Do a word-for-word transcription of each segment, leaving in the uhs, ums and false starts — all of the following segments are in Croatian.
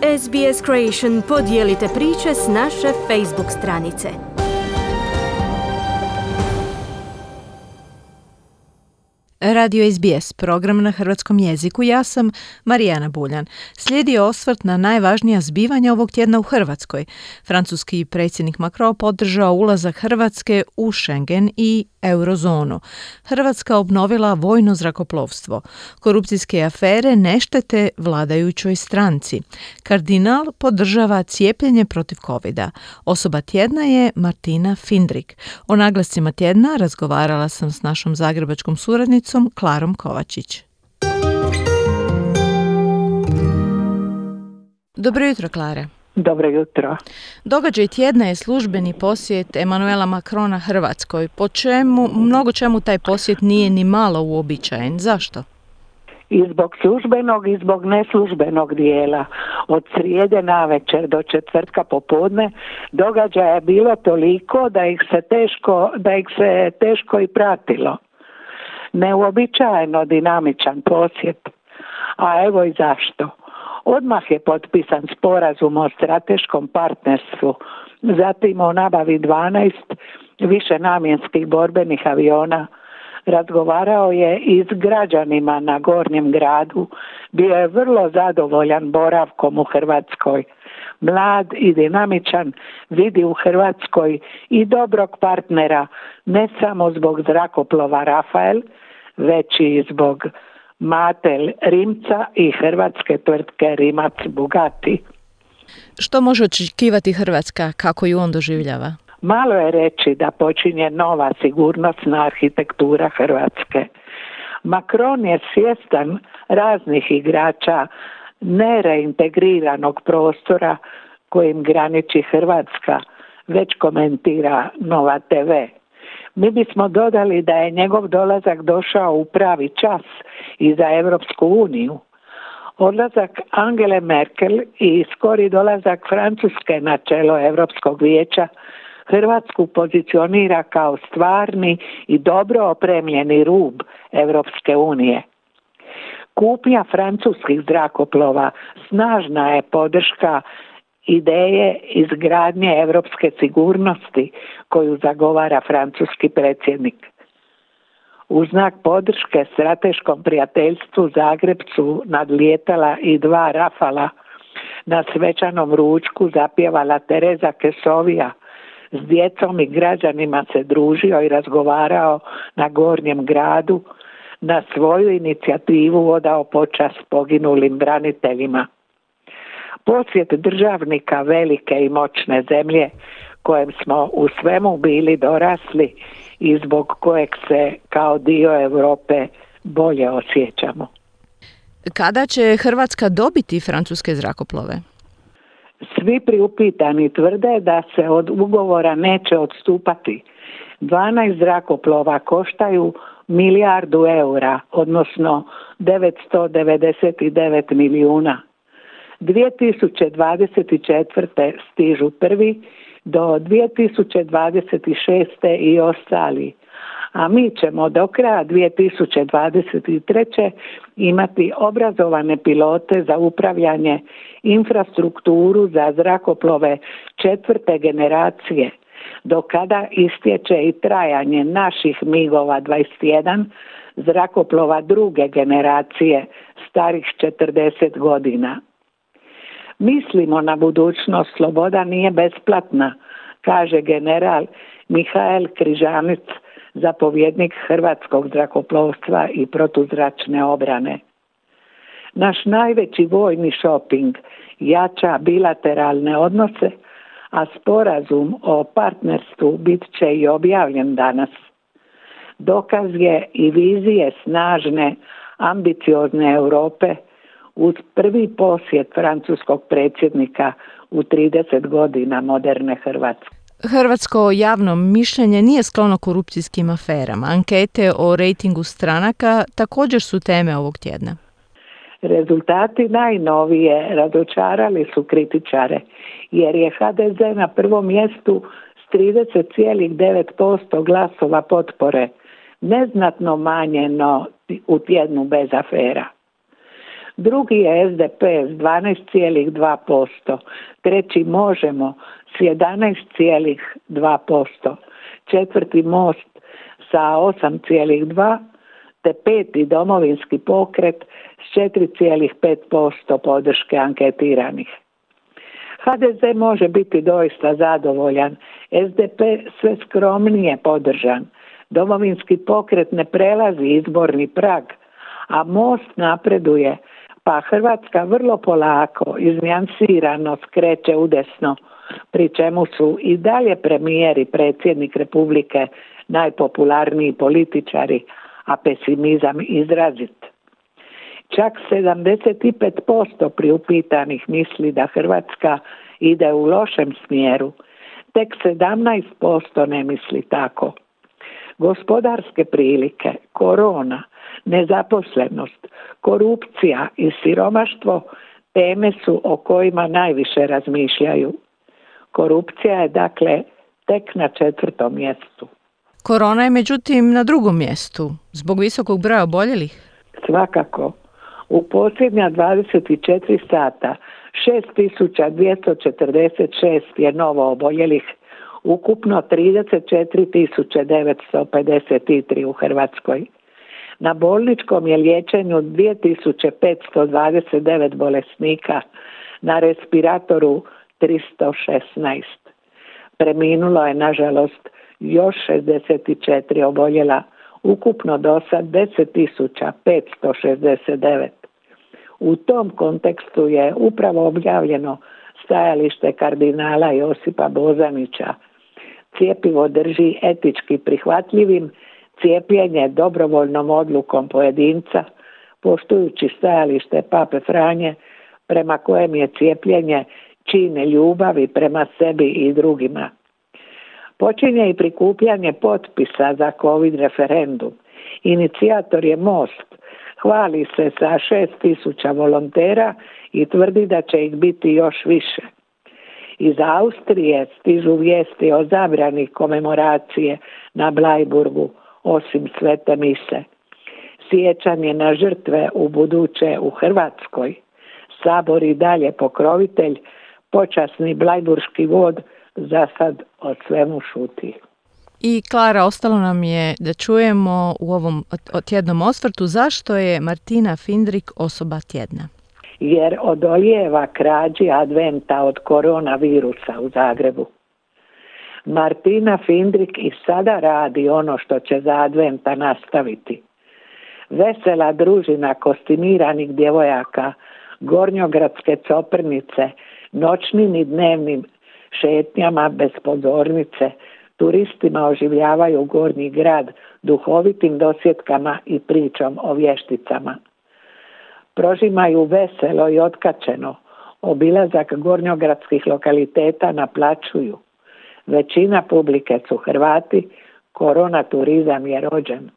S B S Creation podijelite priče s naše Facebook stranice. Radio S B S, program na hrvatskom jeziku. Ja sam Marijana Buljan. Slijedi osvrt na najvažnija zbivanja ovog tjedna u Hrvatskoj. Francuski predsjednik Macron podržao ulazak Hrvatske u Schengen i eurozonu. Hrvatska obnovila vojno zrakoplovstvo. Korupcijske afere ne štete vladajućoj stranci. Kardinal podržava cijepljenje protiv covida. Osoba tjedna je Martina Findrik. O naglascima tjedna razgovarala sam s našom zagrebačkom suradnicom Klarom Kovačić. Dobro jutro, Klare. Dobro jutro. Događaj tjedna je službeni posjet Emanuela Macrona Hrvatskoj. Po čemu, mnogo čemu taj posjet nije ni malo uobičajen. Zašto? I zbog službenog i zbog neslužbenog dijela. Od srijede navečer do četvrtka popodne događaja je bilo toliko da ih se teško, da ih se teško i pratilo. Neuobičajeno dinamičan posjet. A evo i zašto. Odmah je potpisan sporazum o strateškom partnerstvu, zatim o nabavi dvanaest višenamjenskih borbenih aviona. Razgovarao je i s građanima na Gornjem gradu, bio je vrlo zadovoljan boravkom u Hrvatskoj. Mlad i dinamičan vidi u Hrvatskoj i dobrog partnera, ne samo zbog zrakoplova Rafael, već i zbog Matel Rimca i hrvatske tvrtke Rimac Bugatti. Što može očekivati Hrvatska, kako ju on doživljava? Malo je reći da počinje nova sigurnosna arhitektura Hrvatske. Macron je svjestan raznih igrača nereintegriranog prostora kojim graniči Hrvatska, već komentira Nova te ve. Mi bismo dodali da je njegov dolazak došao u pravi čas i za Europsku uniju. Odlazak Angele Merkel i skori dolazak Francuske na čelo Europskog vijeća Hrvatsku pozicionira kao stvarni i dobro opremljeni rub Europske unije. Kupnja francuskih zrakoplova snažna je podrška ideje izgradnje europske sigurnosti koju zagovara francuski predsjednik. U znak podrške strateškom prijateljstvu Zagreb su nadlijetala i dva Rafala. Na svečanom ručku zapjevala Tereza Kesovija. S djecom i građanima se družio i razgovarao na Gornjem gradu. Na svoju inicijativu odao počast poginulim braniteljima. Posjet državnika velike i moćne zemlje kojem smo u svemu bili dorasli i zbog kojeg se kao dio Europe bolje osjećamo. Kada će Hrvatska dobiti francuske zrakoplove? Svi priupitani tvrde da se od ugovora neće odstupati. dvanaest zrakoplova koštaju milijardu eura, odnosno devetsto devedeset devet milijuna. dvije tisuće dvadeset četvrte stižu prvi, do dvije tisuće dvadeset šeste i ostali. A mi ćemo do kraja dvije tisuće dvadeset treće imati obrazovane pilote za upravljanje infrastrukturu za zrakoplove četvrte generacije, do kada istječe i trajanje naših migova dvadeset jedan, zrakoplova druge generacije starih četrdeset godina. Mislimo na budućnost, sloboda nije besplatna, kaže general Mihael Križanic, zapovjednik hrvatskog zrakoplovstva i protuzračne obrane. Naš najveći vojni šoping jača bilateralne odnose, a sporazum o partnerstvu bit će i objavljen danas. Dokaz je i vizije snažne, ambiciozne Europe uz prvi posjet francuskog predsjednika u trideset godina moderne Hrvatske. Hrvatsko javno mišljenje nije sklono korupcijskim aferama. Ankete o rejtingu stranaka također su teme ovog tjedna. Rezultati najnovije razočarali su kritičare, jer je ha de ze na prvom mjestu s trideset zarez devet posto glasova potpore, neznatno manje no u tjednu bez afera. Drugi je S D P s dvanaest zarez dva posto, treći Možemo s jedanaest zarez dva posto, četvrti Most sa osam zarez dva posto, te peti Domovinski pokret s četiri zarez pet posto podrške anketiranih. H D Z može biti doista zadovoljan, S D P sve skromnije podržan, Domovinski pokret ne prelazi izborni prag, a Most napreduje, pa Hrvatska vrlo polako, iznijansirano skreće udesno, pri čemu su i dalje premijer i predsjednik Republike najpopularniji političari, a pesimizam izrazit. Čak sedamdeset pet posto priupitanih misli da Hrvatska ide u lošem smjeru, tek sedamnaest posto ne misli tako. Gospodarske prilike, korona, nezaposlenost, korupcija i siromaštvo teme su o kojima najviše razmišljaju. Korupcija je dakle tek na četvrtom mjestu. Korona je međutim na drugom mjestu, zbog visokog broja oboljelih. Svakako. U posljednja dvadeset četiri sata šest tisuća dvjesto četrdeset šest je novo oboljelih, ukupno trideset četiri tisuće devetsto pedeset tri u Hrvatskoj. Na bolničkom je liječenju dvije tisuće petsto dvadeset devet bolesnika, na respiratoru tristo šesnaest. Preminulo je, nažalost, još šezdeset četiri oboljela, ukupno do sad deset tisuća petsto šezdeset devet. U tom kontekstu je upravo objavljeno stajalište kardinala Josipa Bozanića. Cjepivo drži etički prihvatljivim, cijepljenje dobrovoljnom odlukom pojedinca, poštujući stajalište Pape Franje, prema kojem je cijepljenje čin ljubavi prema sebi i drugima. Počinje i prikupljanje potpisa za COVID referendum. Inicijator je Most, hvali se sa šest tisuća volontera i tvrdi da će ih biti još više. Iz Austrije stižu vijesti o zabrani komemoracije na Blajburgu, osim svete mise. Sjećanje na žrtve u buduće u Hrvatskoj. Sabor i dalje pokrovitelj, počasni blajburški vod za sad o svemu šuti. I Klara, ostalo nam je da čujemo u ovom tjednom osvrtu zašto je Martina Findrik osoba tjedna. Jer odolijeva krađi adventa od koronavirusa u Zagrebu. Martina Findrik i sada radi ono što će za adventa nastaviti. Vesela družina kostimiranih djevojaka, gornjogradske coprnice, noćnim i dnevnim šetnjama bez pozornice, turistima oživljavaju Gornji grad duhovitim dosjetkama i pričom o vješticama. Prožimaju veselo i otkačeno, obilazak gornjogradskih lokaliteta naplaćuju. Većina publike su Hrvati, korona turizam je rođen.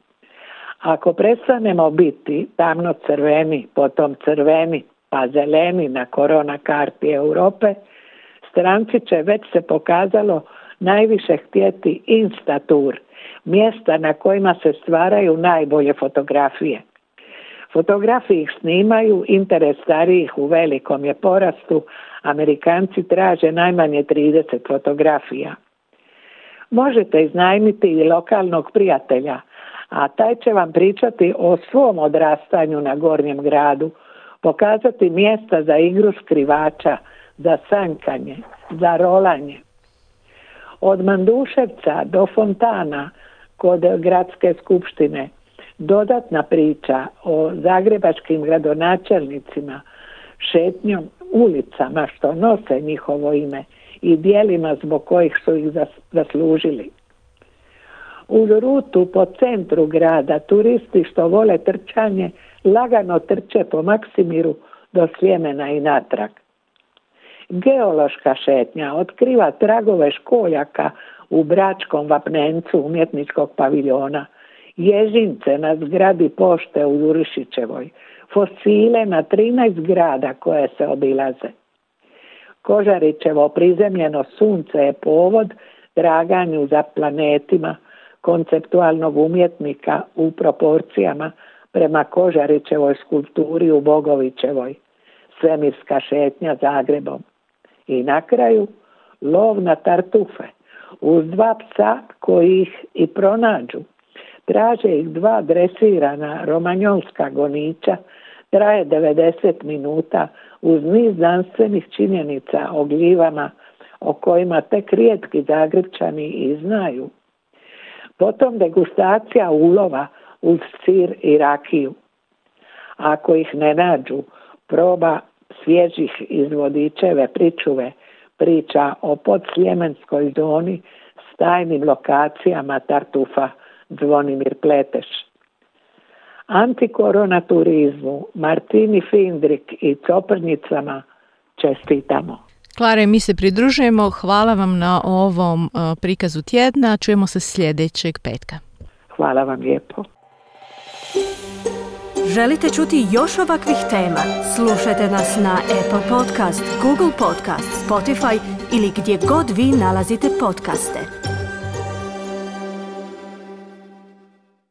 Ako prestanemo biti tamno crveni, potom crveni, pa zeleni na korona karti Europe, stranci će, već se pokazalo, najviše htjeti Instatur, mjesta na kojima se stvaraju najbolje fotografije. Fotografiji ih snimaju, interes starijih u velikom je porastu, Amerikanci traže najmanje trideset fotografija. Možete iznajmiti i lokalnog prijatelja, a taj će vam pričati o svom odrastanju na Gornjem gradu, pokazati mjesta za igru skrivača, za sankanje, za rolanje. Od Manduševca do Fontana kod gradske skupštine dodatna priča o zagrebačkim gradonačelnicima, šetnjom ulicama što nose njihovo ime i dijelima zbog kojih su ih zaslužili. Uz rutu po centru grada turisti što vole trčanje lagano trče po Maksimiru do Sljemena i natrag. Geološka šetnja otkriva tragove školjaka u Bračkom vapnencu umjetničkog paviljona, ježince na zgradi pošte u Jurišićevoj, fosile na trinaest zgrada koje se obilaze. Kožarićevo prizemljeno sunce je povod traganju za planetima konceptualnog umjetnika u proporcijama prema Kožarićevoj skulpturi u Bogovićevoj, svemirska šetnja Zagrebom. I na kraju lov na tartufe uz dva psa koji ih i pronađu. Traže ih dva dresirana romanjolska goniča, traje devedeset minuta uz niz znanstvenih činjenica o gljivama o kojima tek rijetki Zagrepčani i znaju. Potom degustacija ulova uz sir i rakiju. Ako ih ne nađu, proba svježih iz Vodičeve pričuve, priča o podsljemenskoj zoni s tajnim lokacijama tartufa Zvonimir Pleteš. Antikoronaturizmu Martini Findrik i Coprnicama čestitamo. Klare, mi se pridružujemo. Hvala vam na ovom uh, prikazu tjedna. Čujemo se sljedećeg petka. Hvala vam lijepo. Želite čuti još ovakvih tema? Slušajte nas na Apple Podcast, Google Podcast, Spotify ili gdje god vi nalazite podcaste.